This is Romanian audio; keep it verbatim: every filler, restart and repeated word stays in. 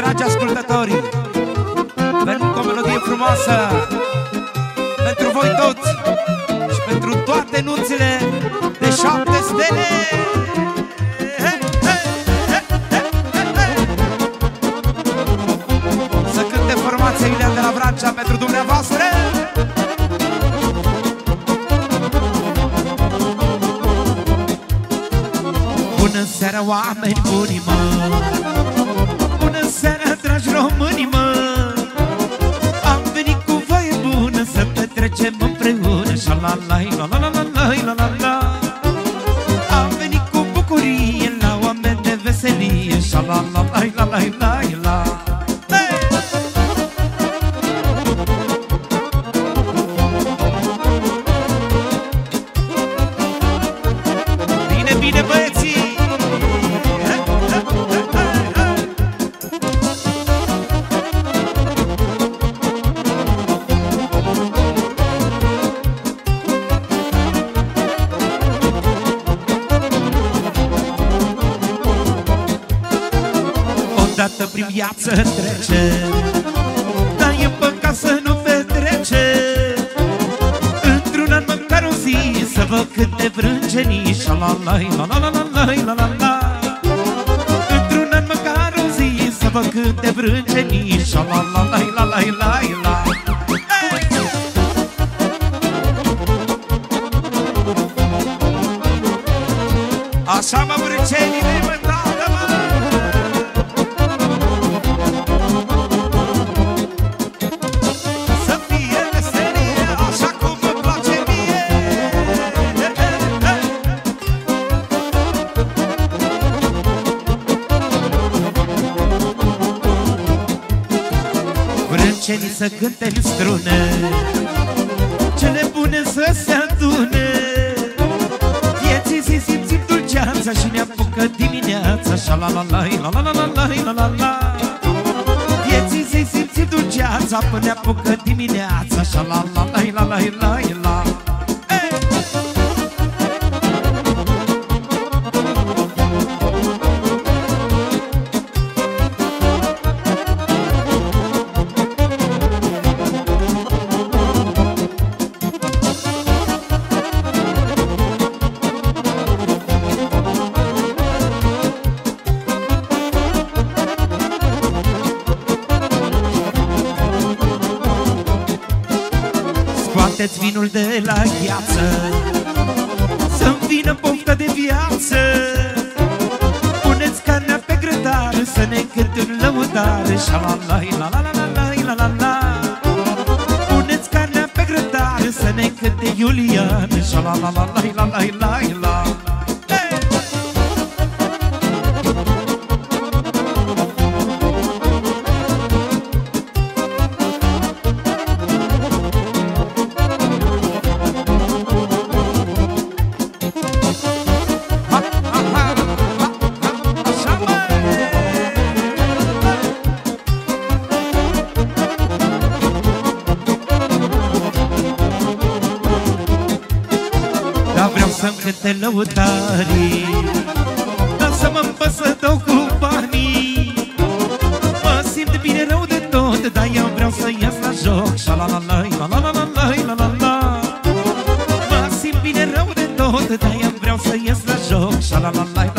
dragi ascultători, venim cu o melodie frumoasă pentru voi toți și pentru toate nunțile de șapte stele. Să cânte formația Iulian de la Vrancea pentru dumneavoastră. Bună seara, oameni buni, mă! Bună seara, dragi români, mă! Am venit cu voie bună să petrecem împreună. Șa-la-la-i, la-la-la-la-i, la-la-la. Am venit cu bucurie la oameni de veselie. Șa-la-la-la-i, la-la-i, la-la. Bine, bine, băieții! Odată prin viață trece, dar e păcat să nu petrece. Într-un an măcar o zi să văd câte vrâncenii. Șa-la-la-i, la-la-la-la-i, la-la-la. Într-un an măcar o zi să văd câte vrâncenii. Șa-la-la-la-i, la-la-i, la-la. Așa mă vrâncenii, mă, tată, mă! Să fie veselie așa cum îmi place mie. Vrâncenii să cânte în strune, cele bune să se adune. Vieții zi simțim dulceața și ne apucă dimineața. Șa-la-la-la-i, la-la-la-la-i, la-la-la. Vieții zi simțim dulceața până ne apucă dimineața. Șa-la-la-la-i, la-la-i, la-i, la. Scoateți vinul de la gheață, să-mi vină poftă de viață. Puneți carnea pe grătar, să ne cânt în lăudare. Șa-la-la-i, la-la-la-la-i, la-la-la. Puneți carnea pe grătar, să ne cânte Iulian. Șa-la-la-la-i, la-la-i, la-i, la. Să-mi cânte lăutarii, dar să mă împăs să dau cu banii. Mă simt bine rău de tot, dar eu vreau să ies la joc. Șa-la-la-la-i, la-la-la-la-i, la-la-la. Mă simt bine rău de tot, dar eu vreau să ies la joc. Șa-la-la-la-i,